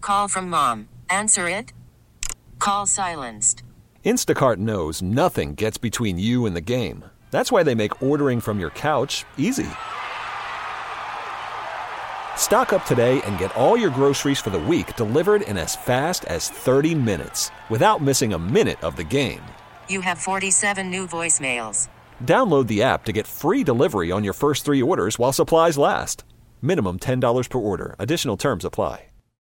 Call from mom. Answer it. Call silenced. Instacart knows nothing gets between you and the game. That's why they make ordering from your couch easy. Stock up today and get all your groceries for the week delivered in as fast as 30 minutes without missing a minute of the game. You have 47 new voicemails. Download the app to get free delivery on your first 3 orders while supplies last. Minimum $10 per order. Additional terms apply.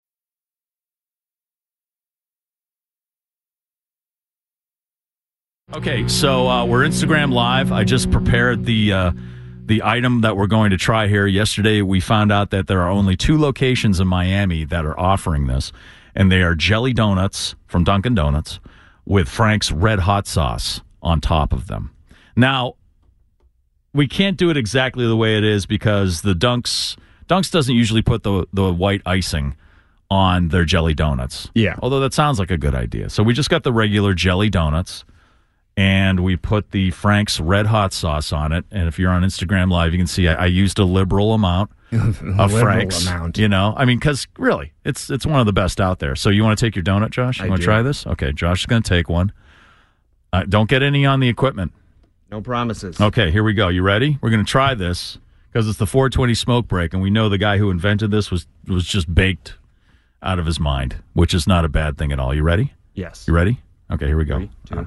Okay, so we're Instagram Live. I just prepared the item that we're going to try here. Yesterday, we found out that there are only 2 locations in Miami that are offering this, and they are jelly donuts from Dunkin' Donuts with Frank's Red Hot sauce on top of them. Now, we can't do it exactly the way it is because the Dunks doesn't usually put the white icing on their jelly donuts. Yeah. Although that sounds like a good idea. So we just got the regular jelly donuts, and we put the Frank's Red Hot sauce on it. And if you're on Instagram Live, you can see I used a liberal amount of Frank's. You know, I mean, because really, it's one of the best out there. So you want to take your donut, Josh? You want to try this? Okay, Josh is going to take one. Don't get any on the equipment. No promises. Okay, here we go. You ready? We're going to try this because it's the 420 smoke break, and we know the guy who invented this was just baked out of his mind, which is not a bad thing at all. You ready? Yes. You ready? Okay, here we go. 3, 2.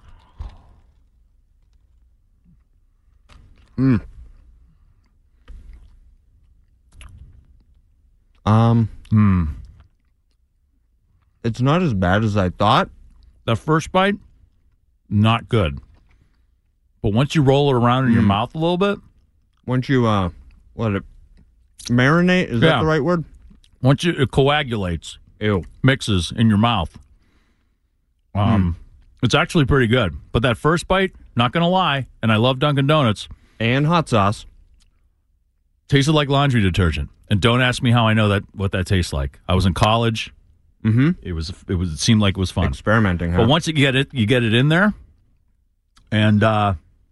It's not as bad as I thought. The first bite, not good. But once you roll it around in your mouth a little bit. Once you, let it marinate, is that the right word? Once it coagulates, mixes in your mouth. It's actually pretty good. But that first bite, not going to lie, and I love Dunkin' Donuts. And hot sauce. Tasted like laundry detergent. And don't ask me how I know what that tastes like. I was in college. It seemed like it was fun. Experimenting, huh? But once you get it in there. And I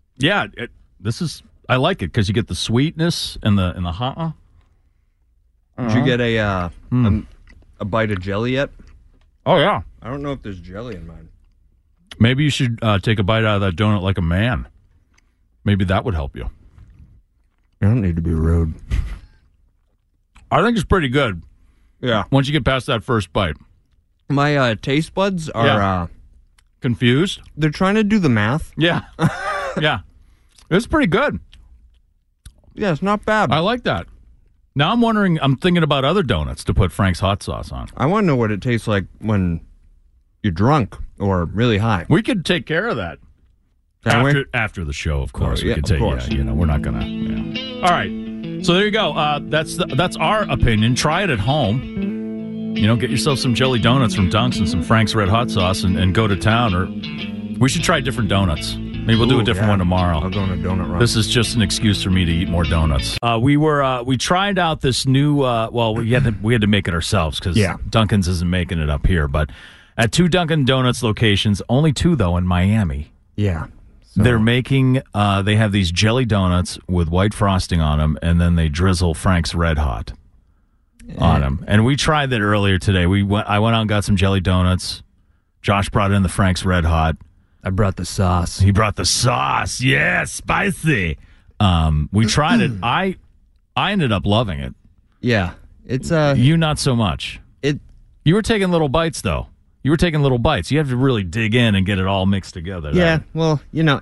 like it because you get the sweetness and the hot. Did you get a bite of jelly yet? Oh, yeah. I don't know if there's jelly in mine. Maybe you should take a bite out of that donut like a man. Maybe that would help you. I don't need to be rude. I think it's pretty good. Yeah. Once you get past that first bite. My taste buds are... confused? They're trying to do the math. Yeah. Yeah. It's pretty good. Yeah, it's not bad. I like that. Now I'm thinking about other donuts to put Frank's hot sauce on. I want to know what it tastes like when you're drunk or really high. We could take care of that. After the show, of course. We could take, we're not going to. Yeah. All right. So there you go. That's our opinion. Try it at home. Get yourself some jelly donuts from Dunks and some Frank's Red Hot sauce and go to town. Or we should try different donuts. Maybe we'll do a different one tomorrow. I'll go on a donut run. This is just an excuse for me to eat more donuts. We tried out this new. We had to make it ourselves because Dunkin's isn't making it up here. But at 2 Dunkin' Donuts locations, only 2 though in Miami. Yeah. So. They're making. They have these jelly donuts with white frosting on them, and then they drizzle Frank's Red Hot on them. And we tried that earlier today. I went out and got some jelly donuts. Josh brought in the Frank's Red Hot. I brought the sauce. He brought the sauce. Yeah, spicy. We tried it. I ended up loving it. Yeah, it's you not so much. You were taking little bites though. You have to really dig in and get it all mixed together. Yeah, well,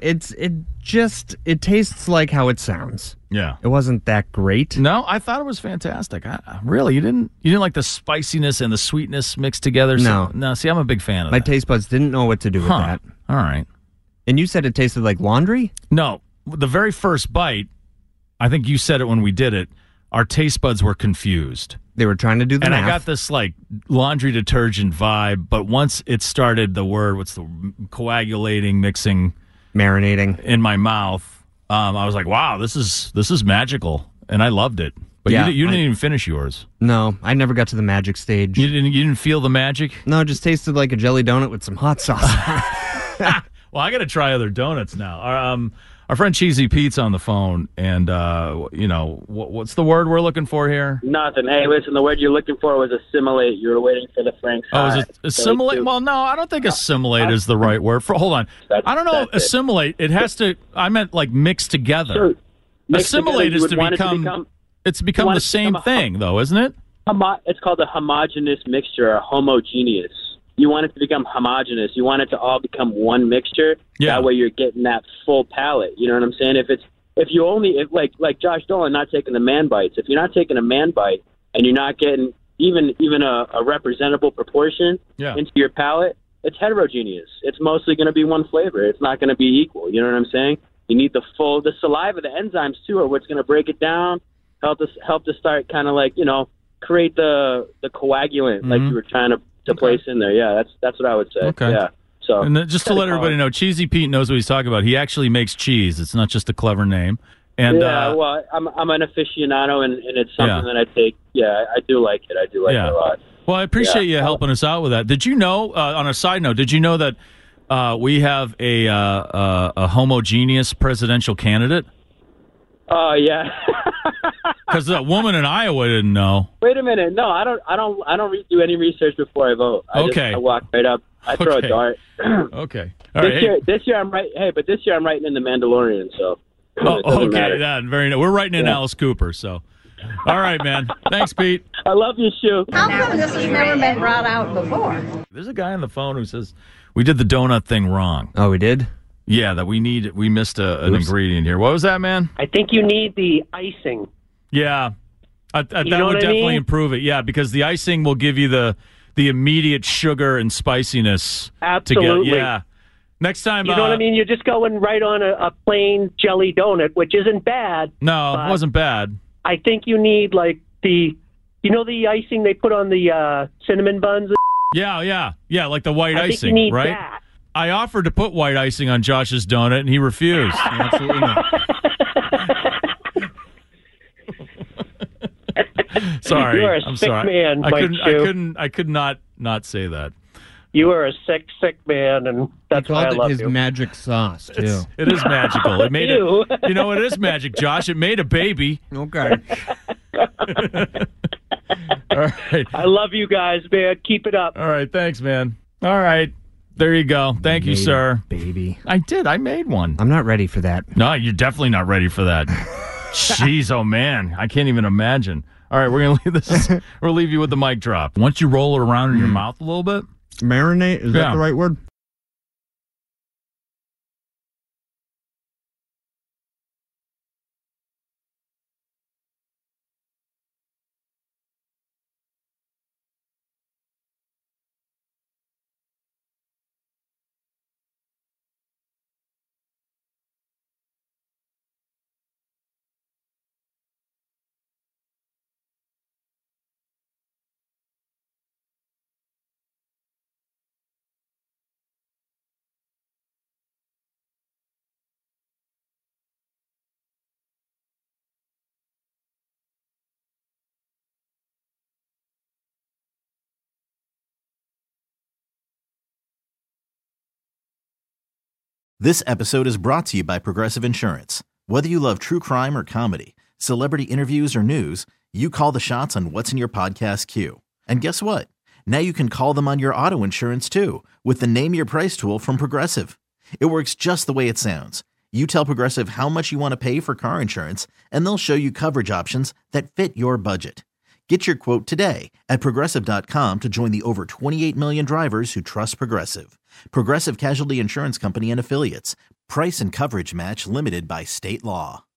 it tastes like how it sounds. Yeah, it wasn't that great. No, I thought it was fantastic. Really, you didn't like the spiciness and the sweetness mixed together. No. See, I'm a big fan of My that. taste buds didn't know what to do with that. All right. And you said it tasted like laundry? No, the very first bite. I think you said it when we did it. Our taste buds were confused. They were trying to do the math. And I got this like laundry detergent vibe, but once it started coagulating, mixing, marinating in my mouth, I was like, wow, this is magical, and I loved it. But you didn't even finish yours. No, I never got to the magic stage. You didn't feel the magic? No, it just tasted like a jelly donut with some hot sauce. Well, I got to try other donuts now. Our friend Cheesy Pete's on the phone, and what's the word we're looking for here? Nothing. Hey, listen, the word you're looking for was assimilate. You were waiting for the Frank's. Oh, is it assimilate? Well, no, I don't think assimilate is the right word. Hold on. I don't know. Assimilate. It has to. I meant like mix together. Sure. Assimilate is to become. It's become the same thing, though, isn't it? It's called a homogeneous mixture, or homogeneous. You want it to become homogeneous. You want it to all become one mixture. Yeah. That way you're getting that full palate. You know what I'm saying? If you only like Josh Dolan not taking the man bites. If you're not taking a man bite and you're not getting even a representable proportion into your palate, it's heterogeneous. It's mostly going to be one flavor. It's not going to be equal. You know what I'm saying? You need the saliva, the enzymes too, are what's going to break it down. Help to start kind of like create the coagulant like you were trying to place in there. Yeah, that's what I would say. Okay. Yeah. So, and just to let everybody know, Cheesy Pete knows what he's talking about. He actually makes cheese. It's not just a clever name. And well, I'm an aficionado, and it's something that I take. Yeah, I do like it. I do like it a lot. Well, I appreciate you helping us out with that. Did you know? On a side note, did you know that we have a homogeneous presidential candidate? Oh yeah. Because that woman in Iowa didn't know. Wait a minute. No, I don't do any research before I vote. I walk right up. I throw a dart. Okay. All right. This year I'm right. Hey, but this year I'm writing in the Mandalorian. So. Okay. That very nice. We're writing in Alice Cooper. So. All right, man. Thanks, Pete. I love you, Shu. How come this has never been brought out before? There's a guy on the phone who says we did the donut thing wrong. Oh, we did? Yeah, that we missed an ingredient here. What was that, man? I think you need the icing. Yeah, that would definitely improve it. Yeah, because the icing will give you the immediate sugar and spiciness. Absolutely. Next time, you know what I mean? You're just going right on a plain jelly donut, which isn't bad. No, it wasn't bad. I think you need like the icing they put on the cinnamon buns. Yeah, like the white I icing, think you need right? That. I offered to put white icing on Josh's donut, and he refused. Absolutely not. Sorry, you are a I'm sick sorry. man, Mike Shu. I could not say that. You are a sick man, and that's why I love his you. magic sauce too. It is magical. It made it. You know, it is magic, Josh. It made a baby. Okay. All right. I love you guys, man. Keep it up. All right. Thanks, man. All right. There you go. Thank you, sir. Baby. I did. I made one. I'm not ready for that. No, you're definitely not ready for that. Jeez, oh man. I can't even imagine. All right, we're going to leave this. We'll leave you with the mic drop. Once you roll it around in your mouth a little bit. Marinate? Is that the right word? This episode is brought to you by Progressive Insurance. Whether you love true crime or comedy, celebrity interviews or news, you call the shots on what's in your podcast queue. And guess what? Now you can call them on your auto insurance too with the Name Your Price tool from Progressive. It works just the way it sounds. You tell Progressive how much you want to pay for car insurance, and they'll show you coverage options that fit your budget. Get your quote today at Progressive.com to join the over 28 million drivers who trust Progressive. Progressive Casualty Insurance Company and Affiliates. Price and coverage match limited by state law.